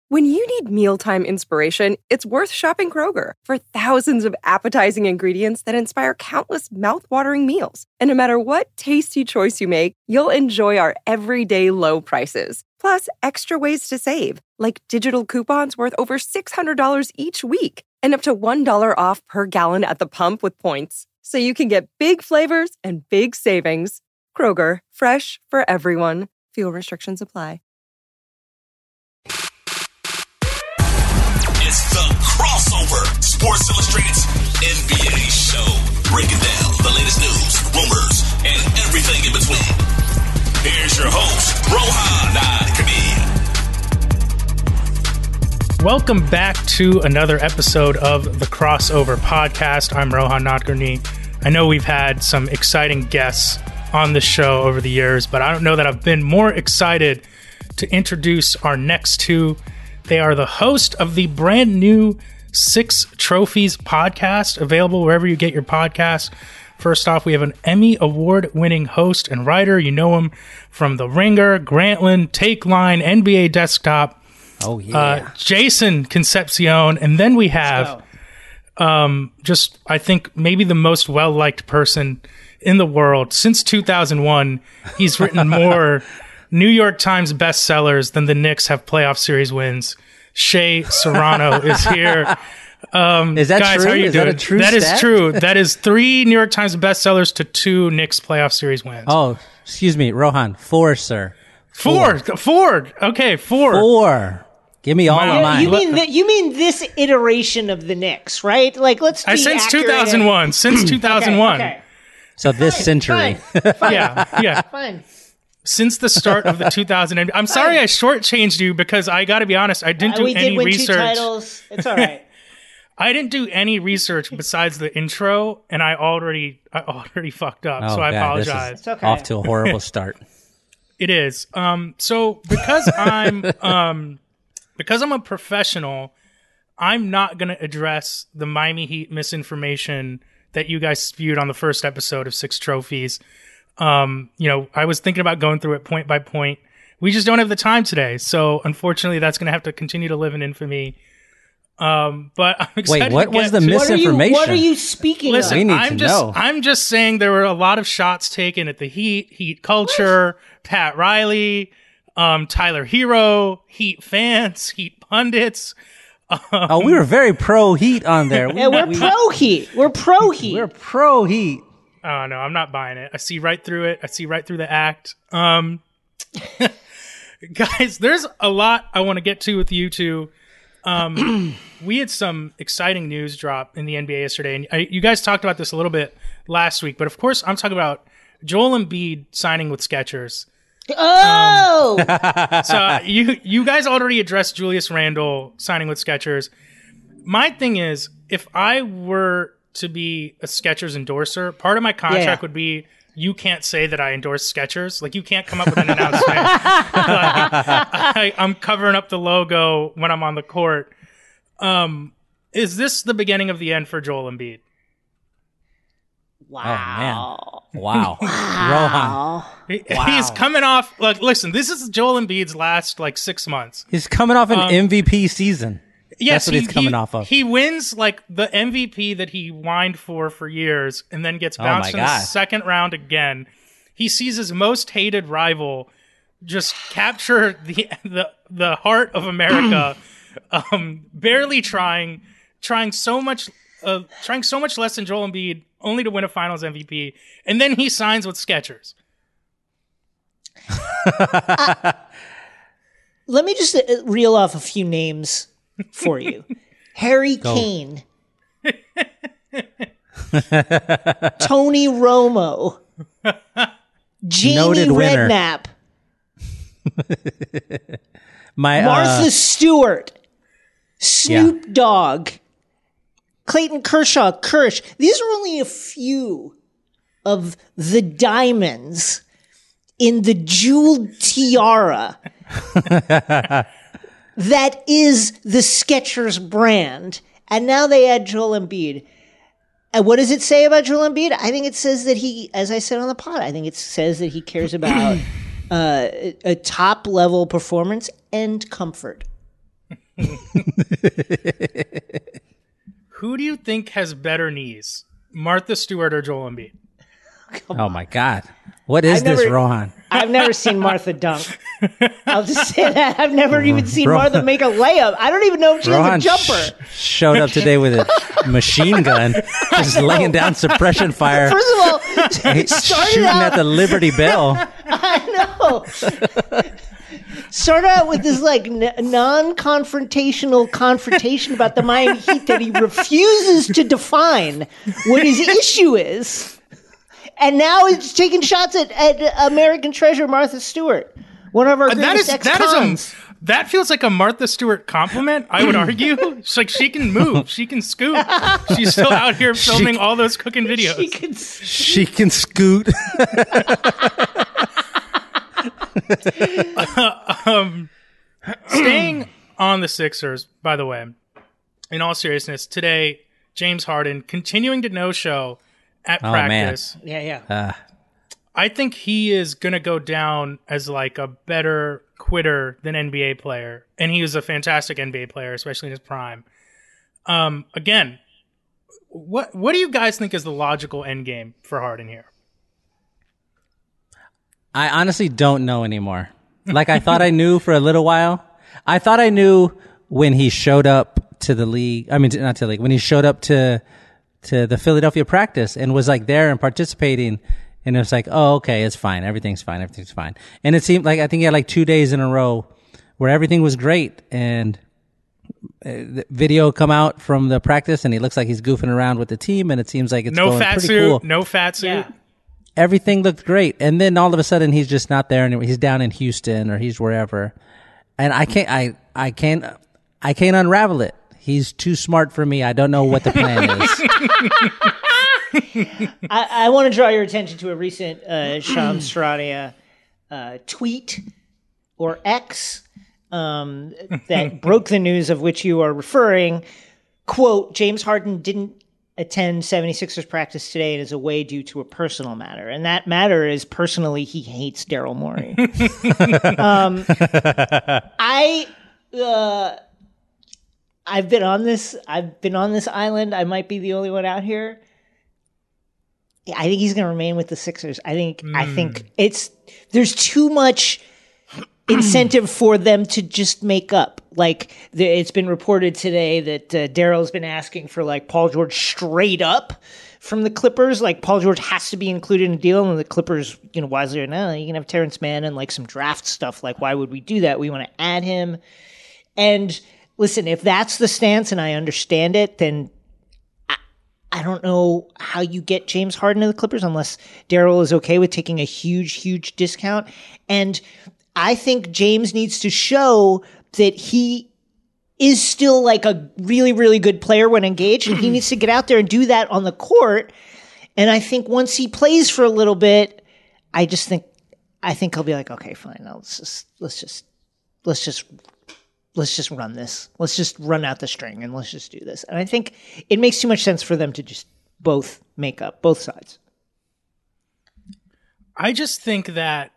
When you need mealtime inspiration, it's worth shopping Kroger for thousands of appetizing ingredients that inspire countless mouth-watering meals. And no matter what tasty choice you make, you'll enjoy our everyday low prices. Plus, extra ways to save, like digital coupons worth over $600 each week and up to $1 off per gallon at the pump with points. So you can get big flavors and big savings. Kroger, fresh for everyone. Fuel restrictions apply. It's the Crossover, Sports Illustrated's NBA show. Breaking down the latest news, rumors, and everything in between. Here's your host, Rohan Nadkarni. Welcome back to another episode of the Crossover Podcast. I'm Rohan Nadkarni. I know we've had some exciting guests on the show over the years, but I don't know that I've been more excited to introduce our next two. They are the host of the brand new Six Trophies podcast, available wherever you get your podcasts. First off, we have an Emmy Award-winning host and writer. You know him from The Ringer, Grantland, Take Line, NBA Desktop. Oh, yeah. Jason Concepcion. And then we have just, I think, maybe the most well-liked person in the world. Since 2001, he's written more New York Times bestsellers than the Knicks have playoff series wins. Shea Serrano is here. Is that guys, true? How are you is doing? that a true That stat? is true. That is 3 New York Times bestsellers to 2 Knicks playoff series wins. Oh, excuse me, Rohan. 4, sir. 4. Okay, 4. 4. Give me all of mine. You mean this iteration of the Knicks, right? Like, let's be Since accurate 2001. Since 2001. Okay. So this century. Fine. Yeah. Fine. Since the start of the 2000. I'm sorry I shortchanged you because I got to be honest, I didn't do We any did win research. 2 titles. It's all right. I didn't do any research besides the intro, and I already fucked up. Oh, so I God, this is apologize. It's okay. Off to a horrible start. It is. So because I'm a professional, I'm not going to address the Miami Heat misinformation that you guys spewed on the first episode of Six Trophies. I was thinking about going through it point by point. We just don't have the time today. So unfortunately, that's going to have to continue to live in infamy. But I'm excited. Wait, what was the misinformation? What are you speaking Listen, We need I'm to just know. I'm just saying there were a lot of shots taken at the Heat culture, Pat Riley, Tyler Hero, Heat fans, Heat pundits. Oh, we were very pro Heat on there. Yeah, we're pro Heat. We're pro Heat. We're pro Heat. Oh no, I'm not buying it. I see right through it. I see right through the act. Guys, there's a lot I want to get to with you two. We had some exciting news drop in the NBA yesterday, and you guys talked about this a little bit last week. But of course, I'm talking about Joel Embiid signing with Skechers. Oh, So you guys already addressed Julius Randle signing with Skechers. My thing is, if I were to be a Skechers endorser, part of my contract would be you can't say that I endorse Skechers. Like, you can't come up with an announcement. I'm covering up the logo when I'm on the court. Is this the beginning of the end for Joel Embiid? wow. Oh, man. Wow. Rohan. He's coming off. Like, listen, this is Joel Embiid's last 6 months. He's coming off an MVP season. Yes, That's what he's coming off of. He wins the MVP that he whined for years, and then gets bounced in the second round again. He sees his most hated rival just capture the heart of America, barely trying so much less than Joel Embiid, only to win a Finals MVP, and then he signs with Skechers. Let me just reel off a few names for you. Harry Kane. Tony Romo. Jamie Noted winner. Redknapp. Martha Stewart. Snoop Dogg. Clayton Kershaw. These are only a few of the diamonds in the jeweled tiara that is the Skechers brand. And now they add Joel Embiid. And what does it say about Joel Embiid? I think it says that he, as I said on the pod, I think it says that he cares about a top-level performance and comfort. Who do you think has better knees, Martha Stewart or Joel Embiid? Oh my God. What is this, Rohan? I've never seen Martha dunk. I'll just say that. I've never even seen Martha make a layup. I don't even know if she Rohan has a jumper. Showed up today with a machine gun, just laying down suppression fire. First of all, shooting at the Liberty Bell. I know. Started out with this like non-confrontational confrontation about the Miami Heat that he refuses to define what his issue is. And now he's taking shots at American treasure Martha Stewart, one of our greatest ex-cons. That feels like a Martha Stewart compliment, I would argue. It's like she can move. She can scoot. She's still out here filming all those cooking videos. She can scoot. Staying on the Sixers, by the way, in all seriousness, today, James Harden continuing to no-show at practice. Man. Yeah. I think he is going to go down as like a better quitter than NBA player. And he was a fantastic NBA player, especially in his prime. Again, what do you guys think is the logical end game for Harden here? I honestly don't know anymore. Like I thought I knew for a little while. I thought I knew when he showed up to the league. I mean, not to the league. When he showed up to the Philadelphia practice and was like there and participating, and it was like, oh, okay, it's fine. Everything's fine. And it seemed like, I think he had like 2 days in a row where everything was great, and the video come out from the practice and he looks like he's goofing around with the team, and it seems like it's going pretty cool. No fat suit. Yeah. Everything looked great. And then all of a sudden he's just not there anymore. He's down in Houston or he's wherever. And I can't unravel it. He's too smart for me. I don't know what the plan is. I want to draw your attention to a recent Shams Charania tweet or X that broke the news of which you are referring. Quote, James Harden didn't attend 76ers practice today and is away due to a personal matter. And that matter is personally he hates Daryl Morey. I've been on this island. I might be the only one out here. I think he's going to remain with the Sixers. I think there's too much incentive for them to just make up. Like it's been reported today that Daryl's been asking for like Paul George straight up from the Clippers. Like Paul George has to be included in the deal, and the Clippers, wisely or not, you can have Terrence Mann and like some draft stuff. Like why would we do that? We want to add him. And listen, if that's the stance, and I understand it, then I don't know how you get James Harden to the Clippers unless Daryl is okay with taking a huge, huge discount. And I think James needs to show that he is still like a really, really good player when engaged, and he needs to get out there and do that on the court. And I think once he plays for a little bit, I think he'll be like, okay, fine, let's just run this. Let's just run out the string and let's just do this. And I think it makes too much sense for them to just both make up, both sides. I just think that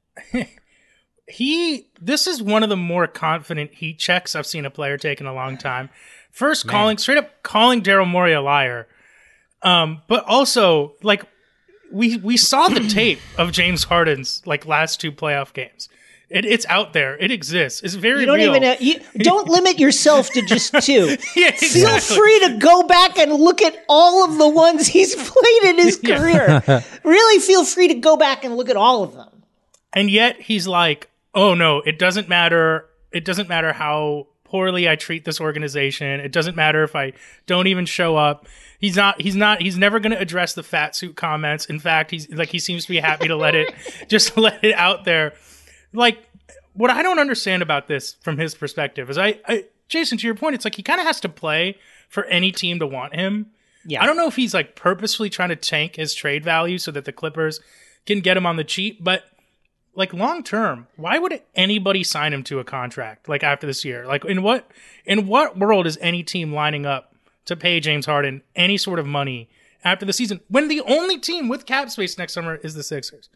this is one of the more confident heat checks I've seen a player take in a long time. First, straight up calling Daryl Morey a liar. But also, like, we saw the tape of James Harden's like last two playoff games. It's out there. It exists. It's very you don't real. Don't limit yourself to just two. Yeah, exactly. Feel free to go back and look at all of the ones he's played in his career. Really feel free to go back and look at all of them. And yet he's like, oh no, it doesn't matter. It doesn't matter how poorly I treat this organization. It doesn't matter if I don't even show up. He's never going to address the fat suit comments. In fact, he seems to be happy to let it out there. Like, what I don't understand about this from his perspective is Jason, to your point, it's like he kind of has to play for any team to want him. Yeah. I don't know if he's like purposefully trying to tank his trade value so that the Clippers can get him on the cheap, but like long term, why would anybody sign him to a contract like after this year? Like in what world is any team lining up to pay James Harden any sort of money after the season when the only team with cap space next summer is the Sixers?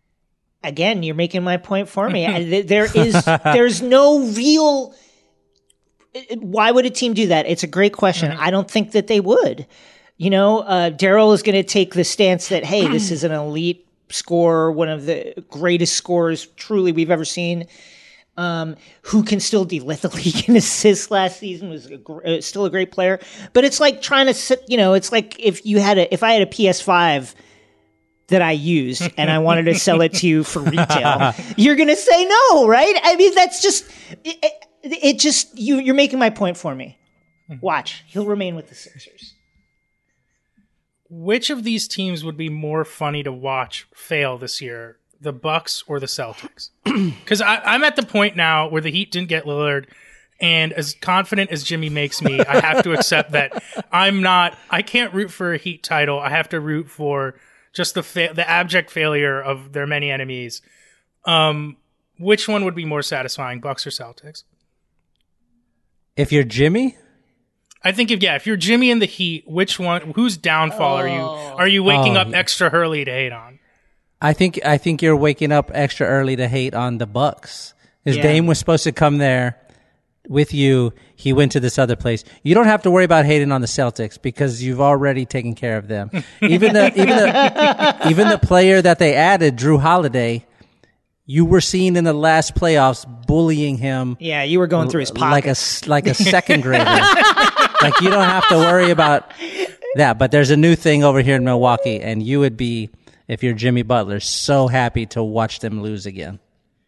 Again, you're making my point for me. There's no real why would a team do that? It's a great question. I don't think that they would. Daryl is going to take the stance that, hey, this is an elite scorer, one of the greatest scorers truly we've ever seen, who can still lead the league in assists last season, was still a great player. But it's like trying to sit, it's like if I had a PS5 that I used and I wanted to sell it to you for retail, you're going to say no, right? I mean, that's just, you're making my point for me. Watch, he'll remain with the Sixers. Which of these teams would be more funny to watch fail this year, the Bucks or the Celtics? Because I'm at the point now where the Heat didn't get Lillard, and as confident as Jimmy makes me, I have to accept that I can't root for a Heat title. I have to root for just the abject failure of their many enemies. Which one would be more satisfying, Bucks or Celtics? If you're Jimmy? I think if you're Jimmy and the Heat, whose downfall are you waking up extra early to hate on? I think you're waking up extra early to hate on the Bucks. His Dame was supposed to come there with you. He went to this other place. You don't have to worry about hating on the Celtics because you've already taken care of them. Even the player that they added, Drew Holiday, you were seen in the last playoffs bullying him. Yeah, you were going through his pockets like a second grader. Like, you don't have to worry about that. But there's a new thing over here in Milwaukee, and you would be, if you're Jimmy Butler, so happy to watch them lose again.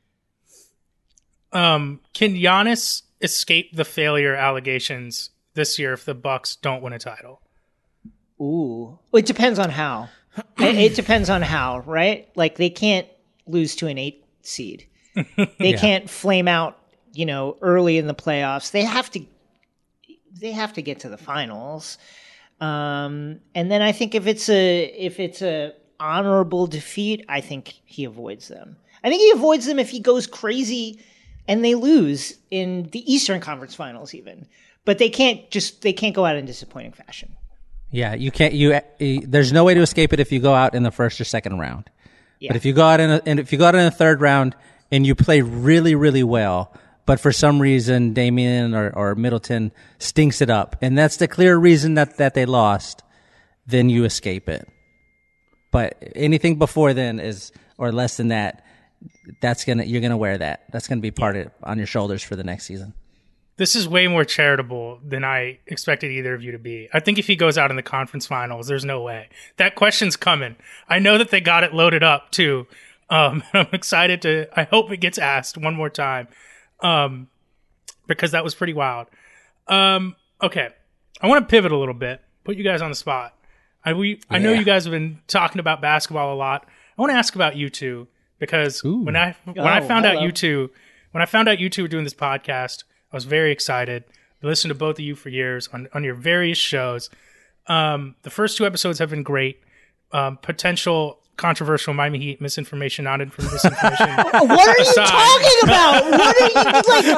Can Giannis escape the failure allegations this year if the Bucks don't win a title? Ooh. It depends on how. It depends on how, right? Like, they can't lose to an 8 seed. They can't flame out, early in the playoffs. They have to get to the finals. And then I think if it's a honorable defeat, I think he avoids them. I think he avoids them if he goes crazy and they lose in the Eastern Conference Finals even. But they can't go out in disappointing fashion. Yeah, you can't. There's no way to escape it if you go out in the first or second round. Yeah. But if you go out in the third round and you play really, really well, but for some reason Damian or Middleton stinks it up, and that's the clear reason that they lost, then you escape it. But anything before then or less than that, you're gonna wear that. That's gonna be on your shoulders for the next season. This is way more charitable than I expected either of you to be. I think if he goes out in the conference finals, there's no way. That question's coming. I know that they got it loaded up too. I'm excited I hope it gets asked one more time. Because that was pretty wild. Okay. I want to pivot a little bit, put you guys on the spot. I know you guys have been talking about basketball a lot. I want to ask about you two because when I found out you two were doing this podcast, I was very excited. I listened to both of you for years on your various shows. The first 2 episodes have been great. Potential controversial Miami Heat misinformation, not misinformation. What are you talking about? What are you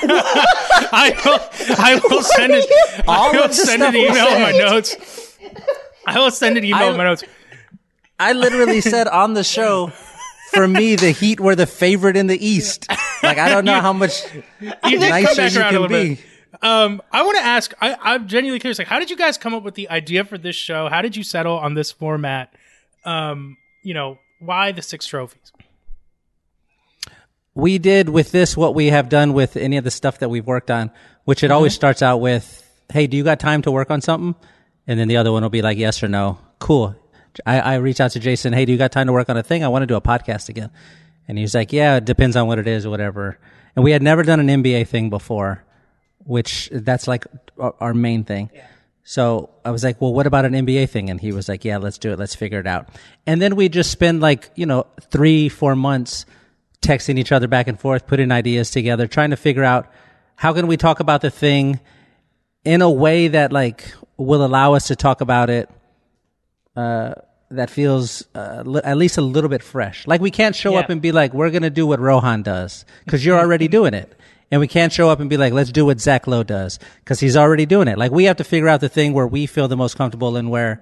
I will send an email with my notes. I will send an email with my notes. I literally said on the show, for me, the Heat were the favorite in the East. Like, I don't know how much nicer you can be. I want to ask, I'm genuinely curious, like, how did you guys come up with the idea for this show? How did you settle on this format? Why the 6 trophies? We did with this what we have done with any of the stuff that we've worked on, which it always starts out with, hey, do you got time to work on something? And then the other one will be like, yes or no. Cool. I reach out to Jason, hey, do you got time to work on a thing? I want to do a podcast again. And he's like, yeah, it depends on what it is or whatever. And we had never done an NBA thing before, which that's like our main thing. Yeah. So I was like, well, what about an NBA thing? And he was like, yeah, let's do it. Let's figure it out. And then we just spend 3-4 months texting each other back and forth, putting ideas together, trying to figure out how can we talk about the thing in a way that will allow us to talk about it that feels at least a little bit fresh. Like, we can't show up and be like, we're going to do what Rohan does because you're already doing it. And we can't show up and be like, let's do what Zach Lowe does because he's already doing it. Like, we have to figure out the thing where we feel the most comfortable and where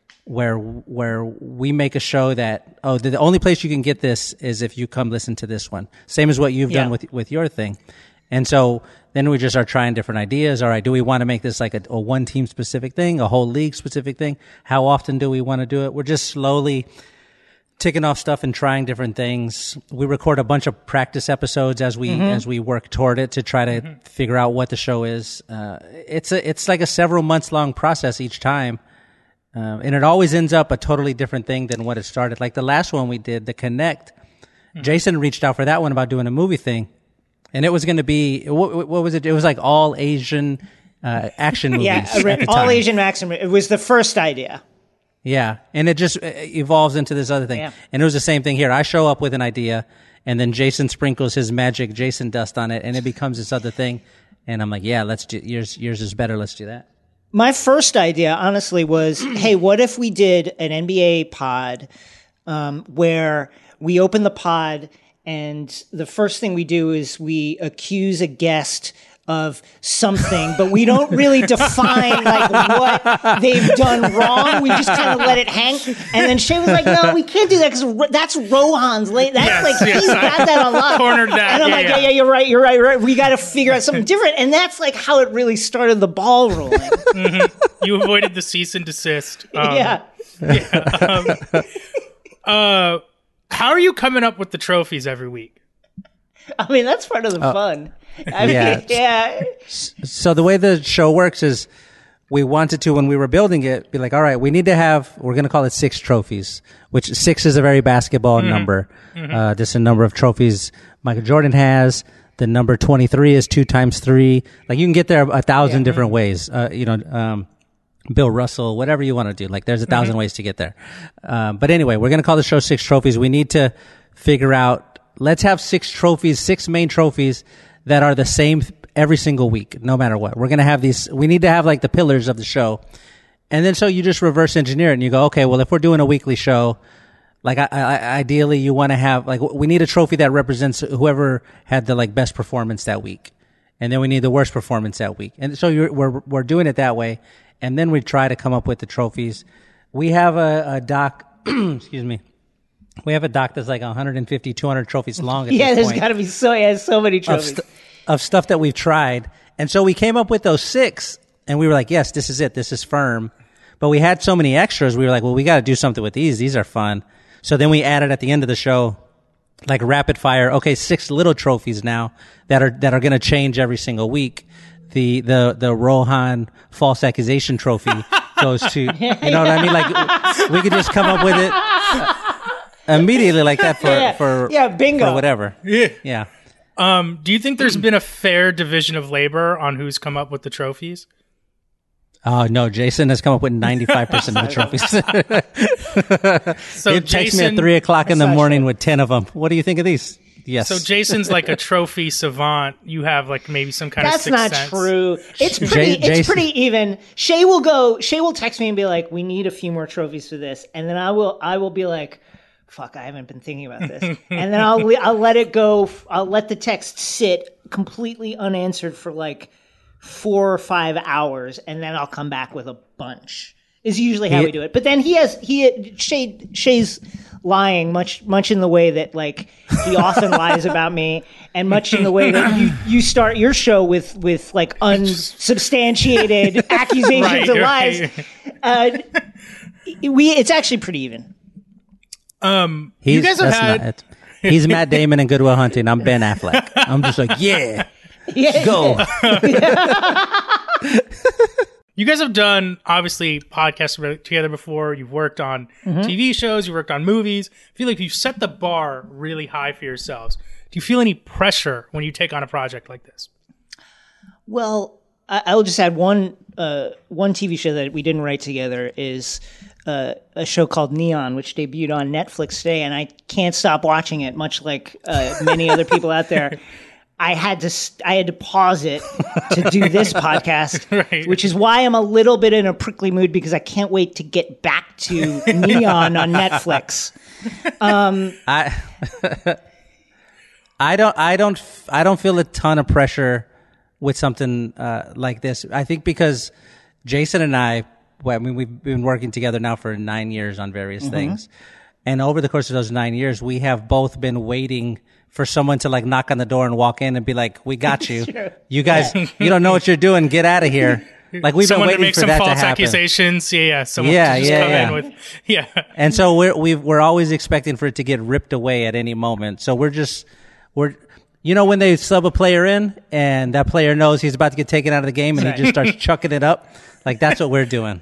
we make a show that, the only place you can get this is if you come listen to this one. Same as what you've done with your thing. And so then we just are trying different ideas. All right, do we want to make this like a one team specific thing, a whole league specific thing? How often do we want to do it? We're just slowly ticking off stuff and trying different things. We record a bunch of practice episodes as we work toward it to try to figure out what the show is. It's like a several months long process each time. And it always ends up a totally different thing than what it started. Like the last one we did, The Connect, Jason reached out for that one about doing a movie thing. And it was going to be, what was it? It was like all Asian action movies. Yeah, at the all time. Asian action. It was the first idea. Yeah. And it just evolves into this other thing. Yeah. And it was the same thing here. I show up with an idea and then Jason sprinkles his magic Jason dust on it and it becomes this other thing. And I'm like, yeah, let's do, yours is better. Let's do that. My first idea, honestly, was, hey, what if we did an NBA pod where we open the pod and the first thing we do is we accuse a guest of something, but we don't really define like what they've done wrong. We just kind of let it hang. And then Shay was like, "No, we can't do that because that's Rohan's late. That's he's got that on lock." Cornered that. And I'm like, yeah, you're right. We got to figure out something different. And that's like how it really started the ball rolling. You avoided the cease and desist. Yeah. How are you coming up with the trophies every week? I mean, that's part of the fun. I mean, yeah. So the way the show works is we wanted to, when we were building it, be like, all right, we need to have, we're going to call it 6 trophies, which 6 is a very basketball number. This is a number of trophies Michael Jordan has. The number 23 is 2 times 3. Like you can get there 1,000 different ways. Bill Russell, whatever you want to do. Like there's 1,000 ways to get there. But anyway, we're going to call the show 6 trophies. We need to figure out, let's have 6 trophies, 6 main trophies that are the same every single week, no matter what. We're going to have these, we need to have like the pillars of the show. And then so you just reverse engineer it and you go, okay, well, if we're doing a weekly show, like ideally you want to have, like, we need a trophy that represents whoever had the like best performance that week. And then we need the worst performance that week. And so we're doing it that way. And then we try to come up with the trophies. We have a doc, excuse me. We have a doc that's like 150, 200 trophies long at this point. There's got to be so many trophies. Of stuff that we've tried. And so we came up with those 6 and we were like, yes, this is it. This is firm. But we had so many extras. We were like, well, we got to do something with these. These are fun. So then we added at the end of the show, like rapid fire. Okay, 6 little trophies now that are going to change every single week. The Rohan false accusation trophy goes to, you know what I mean? Like we could just come up with it immediately like that for bingo. For whatever. Yeah. Do you think there's been a fair division of labor on who's come up with the trophies? Oh, no. Jason has come up with 95% of the trophies. So He texts me at 3 o'clock in the morning with 10 of them. What do you think of these? Yes. So Jason's like a trophy savant. You have like maybe some kind of That's sixth not sense. true. It's pretty even. Shay will text me and be like, we need a few more trophies for this. And then I will be like, fuck, I haven't been thinking about this. And then I'll let it go. I'll let the text sit completely unanswered for like 4 or 5 hours. And then I'll come back with a bunch is usually how we do it. But then Shay's lying much in the way that like he often lies about me, and much in the way that you start your show with like unsubstantiated accusations and lies. It's actually pretty even. You guys have had. He's Matt Damon in Good Will Hunting. I'm Ben Affleck. I'm just like, go. You guys have done, obviously, podcasts together before. You've worked on TV shows. You've worked on movies. I feel like you've set the bar really high for yourselves. Do you feel any pressure when you take on a project like this? Well, I will just add one TV show that we didn't write together is a show called Neon, which debuted on Netflix today, and I can't stop watching it, much like many other people out there. I had to pause it to do this podcast, right. Which is why I'm a little bit in a prickly mood because I can't wait to get back to Neon on Netflix. I don't feel a ton of pressure with something like this. I think because Jason and I mean, we've been working together now for 9 years on various things. And over the course of those 9 years, we have both been waiting for someone to like knock on the door and walk in and be like, "We got you. You guys, you don't know what you're doing. Get out of here." Like we've Someone been waiting to for make some that to false happen. accusations. Yeah. Someone to just come in with, And so we're always expecting for it to get ripped away at any moment. So we're when they sub a player in and that player knows he's about to get taken out of the game and he just starts chucking it up, like that's what we're doing.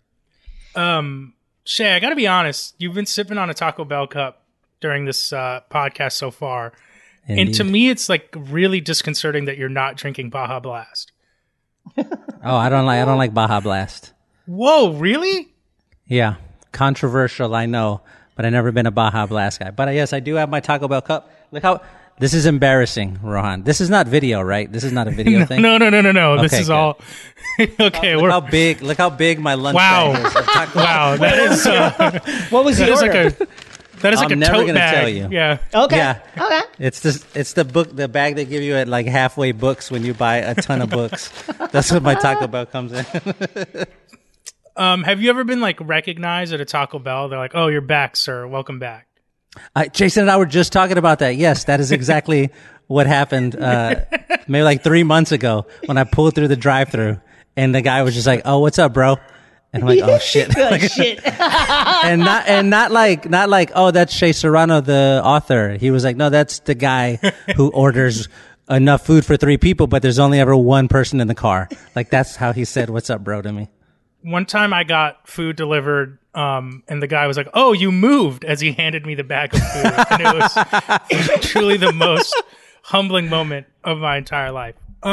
Shay, I got to be honest. You've been sipping on a Taco Bell cup during this podcast so far, and to me, it's like really disconcerting that you're not drinking Baja Blast. Oh, I don't like Baja Blast. Whoa, really? Yeah, controversial, I know, but I've never been a Baja Blast guy. But yes, I do have my Taco Bell cup. Look how this is embarrassing, Rohan. This is not video, right? This is not a video thing. No. This is good. all. Okay, Look how big my lunch Wow. bag is. of Taco Bell. Wow, that is. What was the order? That is like I'm a never tote gonna bag. tell you. Yeah. Okay. Yeah. Okay. It's the bag they give you at like halfway books when you buy a ton of books. That's what my Taco Bell comes in. Have you ever been like recognized at a Taco Bell? They're like, "Oh, you're back, sir. Welcome back." Jason and I were just talking about that. Yes, that is exactly what happened maybe like 3 months ago when I pulled through the drive-thru and the guy was just like, "Oh, what's up, bro?" And I'm like, "Oh shit." Oh, shit. and not like, "Oh, that's Shea Serrano, the author." He was like, "No, that's the guy who orders enough food for 3 people, but there's only ever one person in the car." Like that's how he said, "What's up, bro?" to me. One time I got food delivered, and the guy was like, "Oh, you moved," as he handed me the bag of food. And it was truly the most humbling moment of my entire life.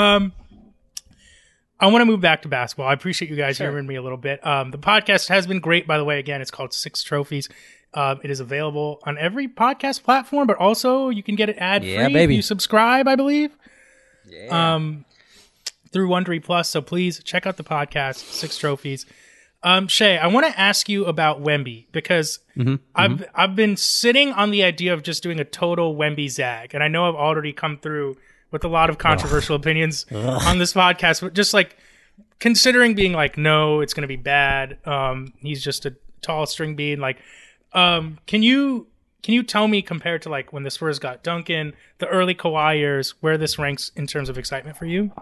I want to move back to basketball. I appreciate you guys hearing me a little bit. The podcast has been great, by the way. Again, it's called Six Trophies. It is available on every podcast platform, but also you can get it ad-free if you subscribe, I believe. Yeah. Through Wondery Plus. So please check out the podcast, Six Trophies. Shay, I want to ask you about Wemby because I've been sitting on the idea of just doing a total Wemby zag, and I know I've already come through with a lot of controversial opinions on this podcast, but just like considering being like, no, it's going to be bad. He's just a tall string bean. Like, can you tell me compared to like when the Spurs got Duncan, the early Kawhi years, where this ranks in terms of excitement for you?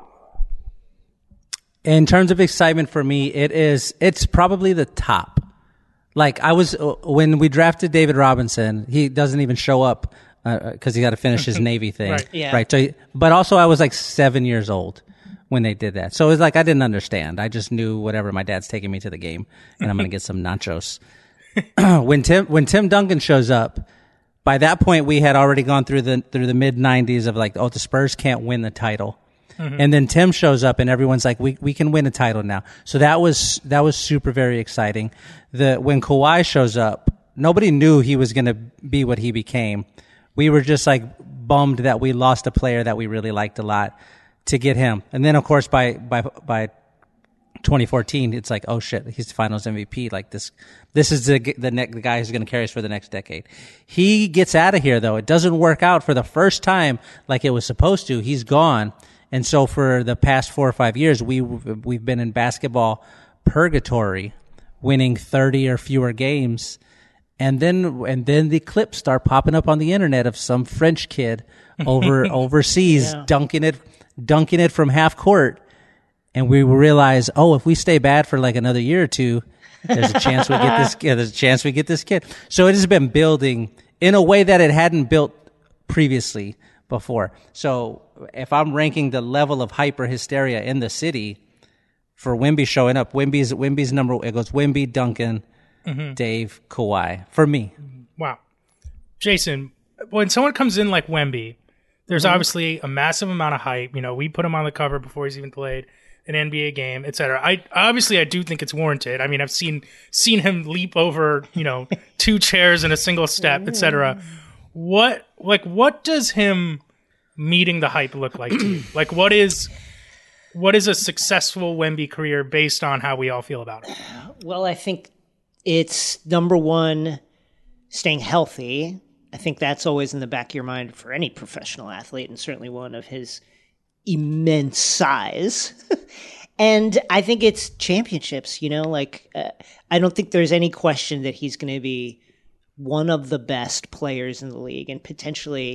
In terms of excitement for me, it's probably the top. Like when we drafted David Robinson, he doesn't even show up because he got to finish his Navy thing. Right. Yeah. Right. So, but also I was like 7 years old when they did that. So it was like, I didn't understand. I just knew whatever, my dad's taking me to the game and I'm going to get some nachos. When Tim Duncan shows up, by that point we had already gone through the mid 90s of like, oh, the Spurs can't win the title. And then Tim shows up and everyone's like, we can win a title now. So that was super, very exciting. When Kawhi shows up, nobody knew he was going to be what he became. We were just like bummed that we lost a player that we really liked a lot to get him. And then of course by 2014, it's like, oh shit, he's the Finals MVP. Like this is the guy who's going to carry us for the next decade. He gets out of here though. It doesn't work out for the first time like it was supposed to. He's gone. And so for the past 4 or 5 years, we've been in basketball purgatory, winning 30 or fewer games. And then the clips start popping up on the internet of some French kid overseas dunking it from half court. And we realize, oh, if we stay bad for like another year or two, there's a chance we get this kid. There's a chance we get this kid. So it has been building in a way that it hadn't built previously before. So if I'm ranking the level of hyper hysteria in the city for Wemby showing up, Wemby's number. It goes Wemby, Duncan, Dave, Kawhi for me. Wow, Jason, when someone comes in like Wemby, there's obviously a massive amount of hype. You know, we put him on the cover before he's even played an NBA game, etc. I do think it's warranted. I mean, I've seen him leap over 2 chairs in a single step, etc. What does him meeting the hype look like to you? Like, what is a successful Wemby career based on how we all feel about it? Well, I think it's number one, staying healthy. I think that's always in the back of your mind for any professional athlete, and certainly one of his immense size. And I think it's championships, I don't think there's any question that he's going to be one of the best players in the league and potentially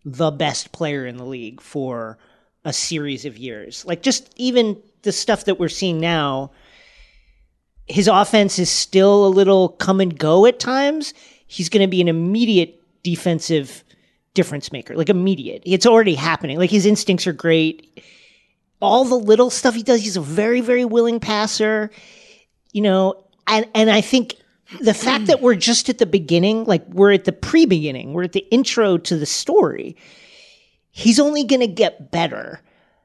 the best player in the league for a series of years. Like, just even the stuff that we're seeing now, his offense is still a little come and go at times. He's going to be an immediate defensive difference maker, like immediate. It's already happening. Like, his instincts are great. All the little stuff he does, he's a very, very willing passer, and I think the fact that we're just at the beginning, like we're at the pre-beginning, we're at the intro to the story, he's only going to get better.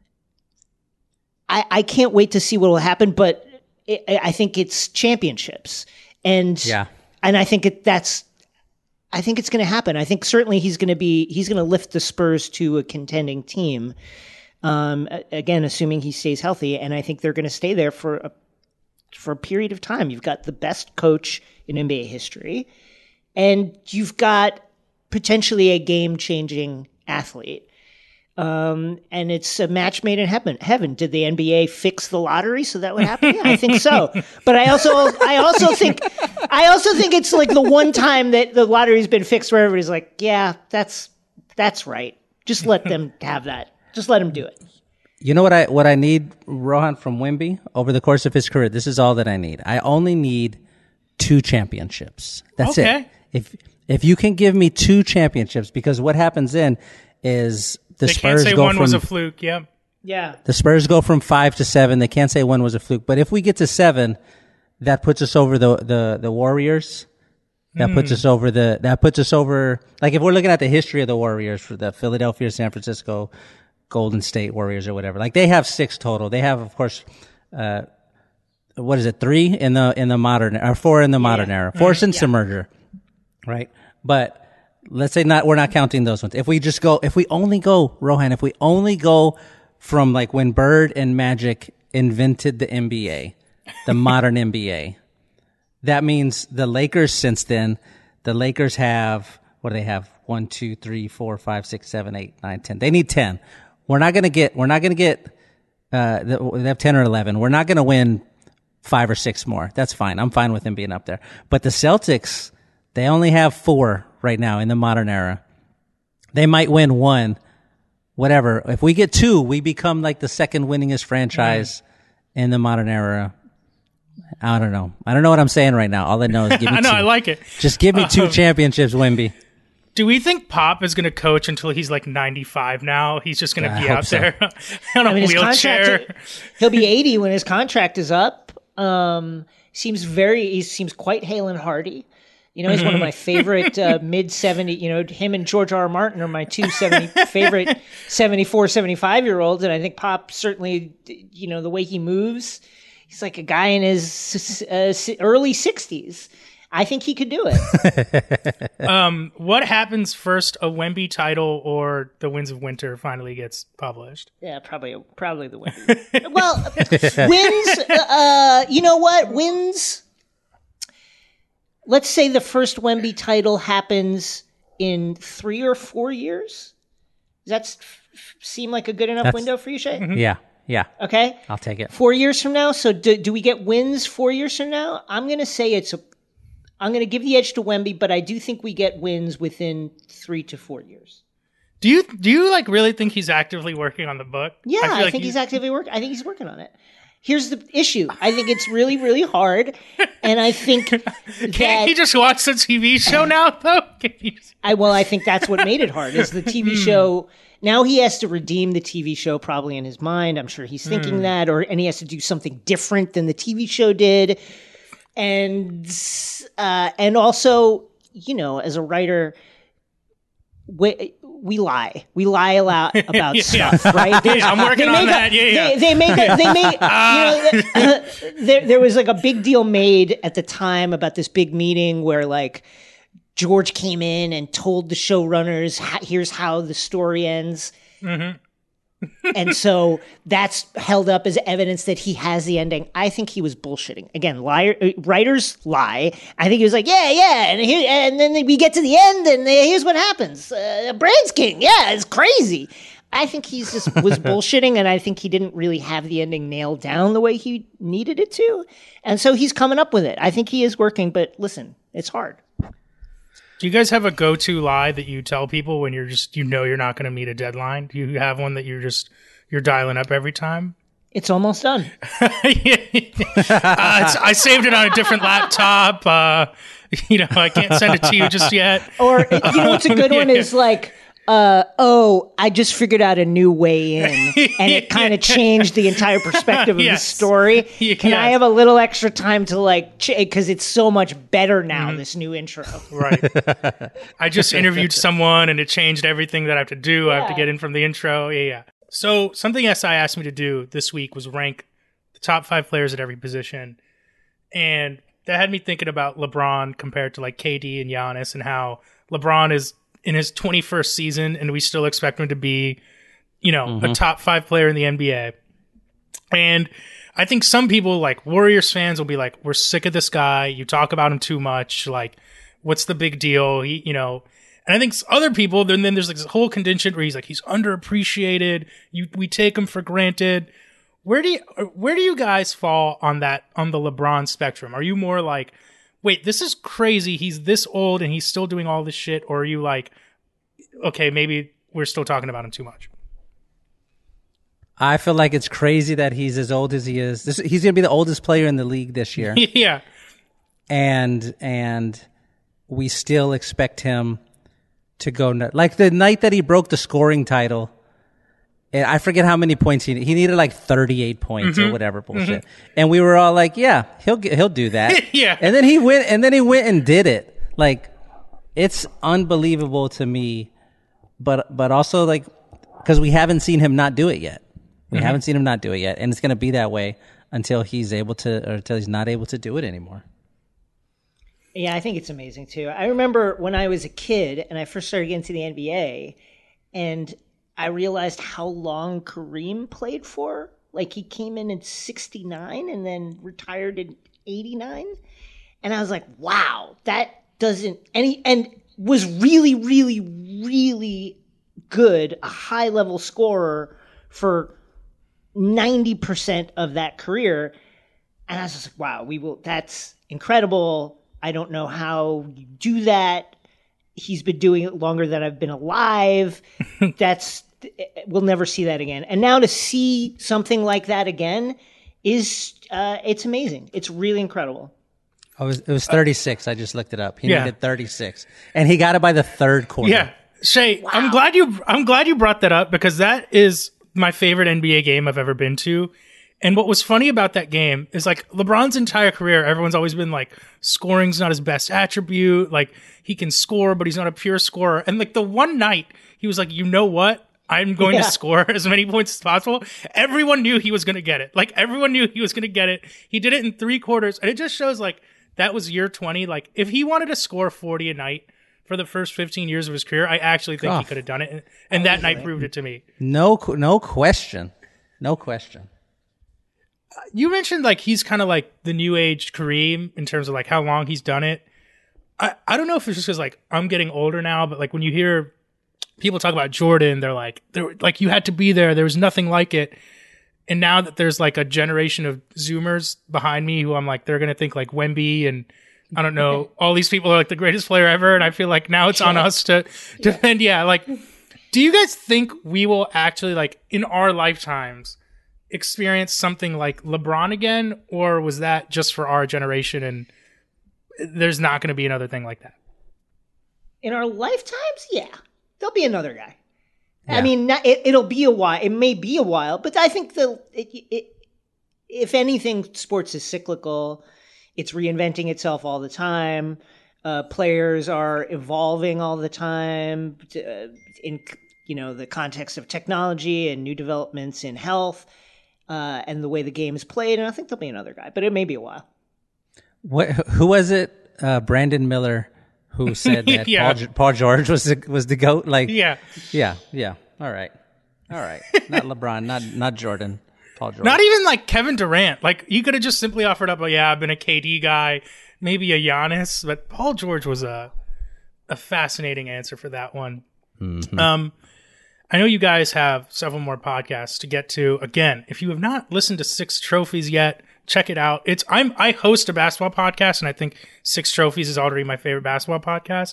I can't wait to see what will happen, but I think it's championships. And I think it's going to happen. I think certainly he's going to lift the Spurs to a contending team. Again, assuming he stays healthy, and I think they're going to stay there for a period of time. You've got the best coach in NBA history, and you've got potentially a game-changing athlete. And it's a match made in heaven. Did the NBA fix the lottery so that would happen? Yeah, I think so. But I also think it's like the one time that the lottery's been fixed where everybody's like, yeah, that's right. Just let them have that. Just let him do it. You know what I need, Rohan, from Wemby over the course of his career? This is all that I need. I only need 2 championships. That's it. If you can give me 2 championships, because what happens then is the Spurs can't say go one from, was a fluke. Yep. Yeah. The Spurs go from 5 to 7. They can't say one was a fluke. But if we get to 7, that puts us over the Warriors. That puts us over, like if we're looking at the history of the Warriors, for the Philadelphia, San Francisco, Golden State Warriors or whatever. Like, they have 6 total. They have, of course, 3 in the modern, or 4 in the modern era. 4 since the merger. Right? But let's say we're not counting those ones. If we only go from like when Bird and Magic invented the NBA, the modern NBA, that means the Lakers since then, the Lakers have, what do they have? 1, 2, 3, 4, 5, 6, 7, 8, 9, 10. They need 10. We're not going to get, they have 10 or 11. We're not going to win 5 or 6 more. That's fine. I'm fine with them being up there. But the Celtics, they only have 4 right now in the modern era. They might win 1, whatever. If we get 2, we become like the second winningest franchise in the modern era. I don't know. I don't know what I'm saying right now. All I know is give me 2. I like it. Just give me 2 championships, Wemby. Do we think Pop is going to coach until he's like 95 now? He's just going to be out there on a wheelchair. He'll be 80 when his contract is up. He seems quite hale and hearty. He's one of my favorite mid-70, him and George R. R. Martin are my 2 favorite 74, 75-year-olds. And I think Pop certainly, the way he moves, he's like a guy in his early 60s. I think he could do it. What happens first, a Wemby title or the Winds of Winter finally gets published? Yeah, probably the Wemby. Well, Wins, you know what? Wins, let's say the first Wemby title happens in 3 or 4 years. Does that seem like a good enough window for you, Shay? Mm-hmm. Yeah. Okay. I'll take it. 4 years from now? So do we get wins 4 years from now? I'm going to say I'm going to give the edge to Wemby, but I do think we get wins within 3 to 4 years. Do you like really think he's actively working on the book? Yeah, I think he's actively working. I think he's working on it. Here's the issue. I think it's really, really hard, and I think Can't he just watch the TV show now, though? I think that's what made it hard, is the TV show. Now he has to redeem the TV show probably in his mind. I'm sure he's thinking that, and he has to do something different than the TV show did. And also, as a writer, we lie a lot about stuff, right? I'm working on that. There was like a big deal made at the time about this big meeting where like George came in and told the showrunners, here's how the story ends. Mm-hmm. And so that's held up as evidence that he has the ending. I think he was bullshitting. Again, writers lie. I think he was like, and then we get to the end, and here's what happens. Brain's King, it's crazy. I think he's just was bullshitting, and I think he didn't really have the ending nailed down the way he needed it to. And so he's coming up with it. I think he is working, but listen, it's hard. Do you guys have a go-to lie that you tell people when you're just, you're not going to meet a deadline? Do you have one that you're dialing up every time? It's almost done. I saved it on a different laptop. I can't send it to you just yet. Or, what's a good one is like, I just figured out a new way in, and it kind of changed the entire perspective of the story. Can I have a little extra time to because it's so much better now, this new intro. Right. I just interviewed someone and it changed everything that I have to do. I have to get in from the intro. Yeah. So something SI asked me to do this week was rank the top 5 players at every position. And that had me thinking about LeBron compared to like KD and Giannis, and how LeBron is in his 21st season and we still expect him to be, a top 5 player in the NBA. And I think some people, like Warriors fans, will be like, we're sick of this guy. You talk about him too much. Like, what's the big deal? And I think other people, then there's like this whole contingent where he's like, he's underappreciated. We take him for granted. Where do you guys fall on the LeBron spectrum? Are you more like, wait, this is crazy, he's this old and he's still doing all this shit? Or are you like, okay, maybe we're still talking about him too much? I feel like it's crazy that he's as old as he is. He's going to be the oldest player in the league this year. Yeah. And we still expect him to go like the night that he broke the scoring title. And I forget how many points he needed, like 38 points or whatever bullshit. And we were all like, yeah, he'll do that. Yeah. And then he went and did it. Like, it's unbelievable to me, but also like, cause we haven't seen him not do it yet. We haven't seen him not do it yet. And it's going to be that way until he's until he's not able to do it anymore. Yeah, I think it's amazing too. I remember when I was a kid and I first started getting to the NBA, and I realized how long Kareem played for. Like, he came in 69 and then retired in 89. And I was like, wow, that doesn't and was really, really, really good, a high level scorer for 90% of that career. And I was just like, wow, that's incredible. I don't know how you do that. He's been doing it longer than I've been alive. We'll never see that again. And now to see something like that again is, it's amazing. It's really incredible. It was 36. I just looked it up. He needed 36, and he got it by the third quarter. Yeah. Shay, wow. I'm glad you brought that up, because that is my favorite NBA game I've ever been to. And what was funny about that game is, like, LeBron's entire career, everyone's always been like, scoring's not his best attribute. Like, he can score, but he's not a pure scorer. And like the one night he was like, you know what? I'm going to score as many points as possible. Everyone knew he was going to get it. Like, everyone knew he was going to get it. He did it in 3 quarters. And it just shows, like, that was year 20. Like, if he wanted to score 40 a night for the first 15 years of his career, I actually think he could have done it. And that night proved it to me. No question. No question. You mentioned, like, he's kind of like the new age Kareem in terms of like how long he's done it. I don't know if it's just because, like, I'm getting older now, but like when you hear people talk about Jordan, they're like, you had to be there. There was nothing like it. And now that there's like a generation of Zoomers behind me who I'm like, they're going to think like Wemby and I don't know, all these people are like the greatest player ever. And I feel like now it's on us to defend. Yeah. Like, do you guys think we will actually, like, in our lifetimes, experience something like LeBron again? Or was that just for our generation and there's not going to be another thing like that? In our lifetimes? Yeah. There'll be another guy. Yeah. I mean, it'll be a while. It may be a while, but I think if anything, sports is cyclical. It's reinventing itself all the time. Players are evolving all the time in the context of technology and new developments in health and the way the game is played. And I think there'll be another guy, but it may be a while. Who was it? Brandon Miller, who said that Paul George was the GOAT? Like, yeah. All right. Not LeBron, not Jordan. Paul George. Not even like Kevin Durant. Like, you could have just simply offered up, I've been a KD guy, maybe a Giannis, but Paul George was a fascinating answer for that one. Mm-hmm. I know you guys have several more podcasts to get to. Again, if you have not listened to 6 Trophies yet, check it out. I host a basketball podcast, and I think Six Trophies is already my favorite basketball podcast.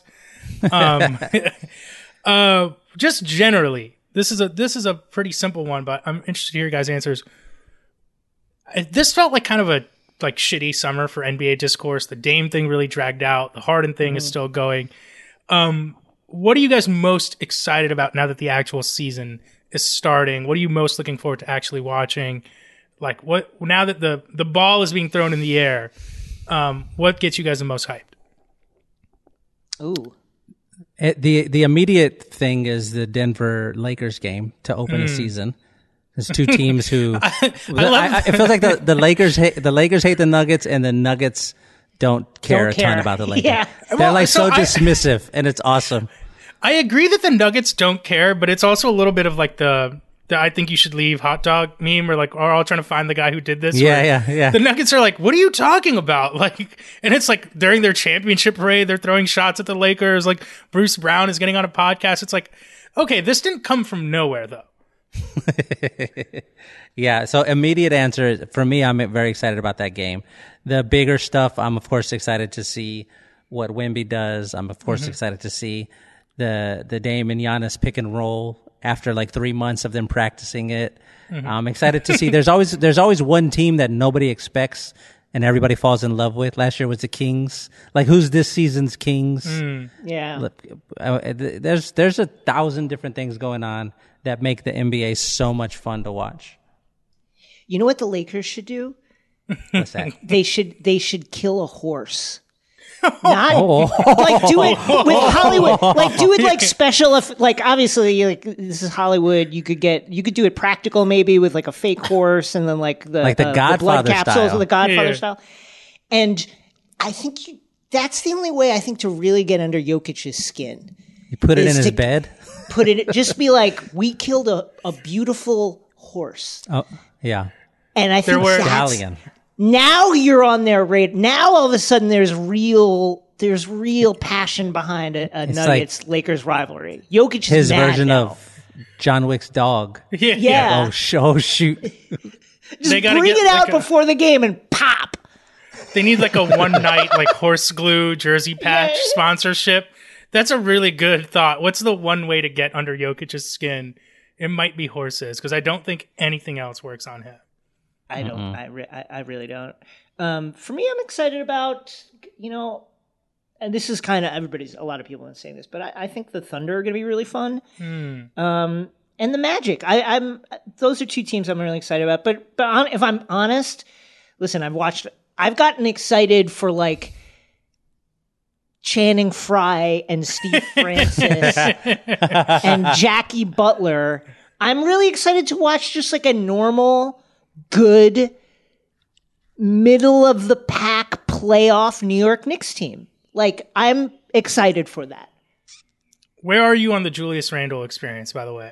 Just generally, this is a pretty simple one, but I'm interested to hear your guys' answers. This felt like kind of a shitty summer for NBA discourse. The Dame thing really dragged out. The Harden thing is still going. What are you guys most excited about now that the actual season is starting? What are you most looking forward to actually watching? Like, what now that the ball is being thrown in the air, what gets you guys the most hyped? Ooh. The immediate thing is the Denver Lakers game to open the season. There's two teams who it feels like the Lakers hate the Nuggets, and the Nuggets don't care a ton about the Lakers. Yeah. They're dismissive, and it's awesome. I agree that the Nuggets don't care, but it's also a little bit of like the I think you should leave hot dog meme, or like we're all trying to find the guy who did this. Yeah. The Nuggets are like, what are you talking about? Like, and it's like during their championship parade, they're throwing shots at the Lakers. Like Bruce Brown is getting on a podcast. It's like, okay, this didn't come from nowhere though. Yeah. So immediate answer for me, I'm very excited about that game. The bigger stuff, I'm of course excited to see what Wemby does. I'm of course excited to see the Dame and Giannis pick and roll after like 3 months of them practicing it. I'm excited to see. There's always one team that nobody expects and everybody falls in love with. Last year was the Kings. Like, who's this season's Kings? Yeah. Look, there's 1,000 different things going on that make the NBA so much fun to watch. You know what the Lakers should do? What's that? They should kill a horse. Like do it with Hollywood. Like do it like special. Like obviously, like this is Hollywood. You could do it practical maybe with like a fake horse, and then like the Godfather blood capsules style. of the Godfather style. And I think that's the only way I think to really get under Jokic's skin. You put it in his bed. Just be like, we killed a beautiful horse. Oh yeah. And I think stallion. Now you're on their radar. Now all of a sudden there's real passion behind a Nuggets like Lakers rivalry. Jokic is his mad version now. of John Wick's dog. Yeah. Oh shoot! Just bring it out before the game and pop. They need like a one night like horse glue jersey patch sponsorship. That's a really good thought. What's the one way to get under Jokic's skin? It might be horses, because I don't think anything else works on him. I don't. I really don't. For me, I'm excited about, and this is kind of a lot of people are saying this, but I think the Thunder are going to be really fun. And the Magic. Those are two teams I'm really excited about. But if I'm honest, listen, I've gotten excited for like Channing Frye and Steve Francis and Jackie Butler. I'm really excited to watch just like a normal, good, middle of the pack playoff New York Knicks team. Like, I'm excited for that. Where are you on the Julius Randle experience, by the way?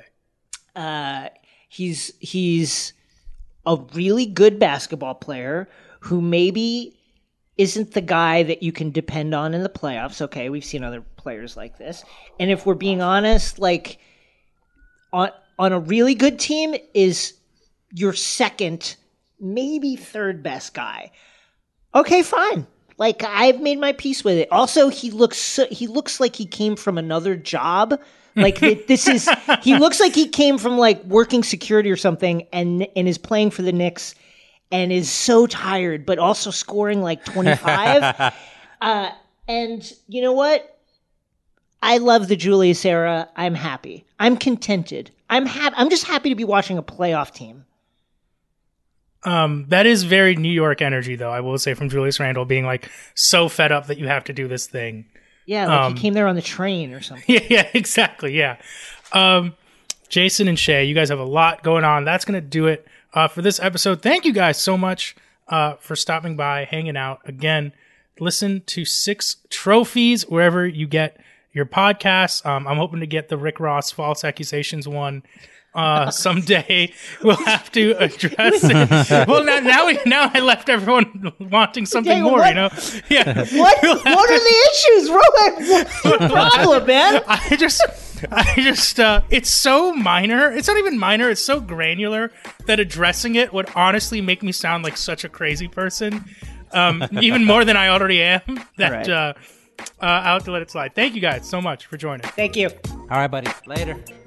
He's a really good basketball player who maybe isn't the guy that you can depend on in the playoffs. Okay, we've seen other players like this. And if we're being honest, like on a really good team is your second, maybe third best guy. Okay, fine. Like, I've made my peace with it. Also, he looks like he came from another job. Like he looks like he came from like working security or something and is playing for the Knicks and is so tired, but also scoring like 25. And you know what? I love the Julius era. I'm happy. I'm contented. I'm just happy to be watching a playoff team. That is very New York energy, though, I will say, from Julius Randle being like so fed up that you have to do this thing. Yeah, like he came there on the train or something. Yeah, exactly. Yeah. Jason and Shay, you guys have a lot going on. That's going to do it for this episode. Thank you guys so much for stopping by, hanging out. Again, listen to Six Trophies wherever you get your podcasts. I'm hoping to get the Rick Ross false accusations one. Someday we'll have to address it. Well, now I left everyone wanting something more, what? you know? Yeah. What are the issues, Rowan? What's the problem, man? I just, it's so minor. It's not even minor. It's so granular that addressing it would honestly make me sound like such a crazy person, even more than I already am. That I'll have to let it slide. Thank you guys so much for joining. Thank you. All right, buddy. Later.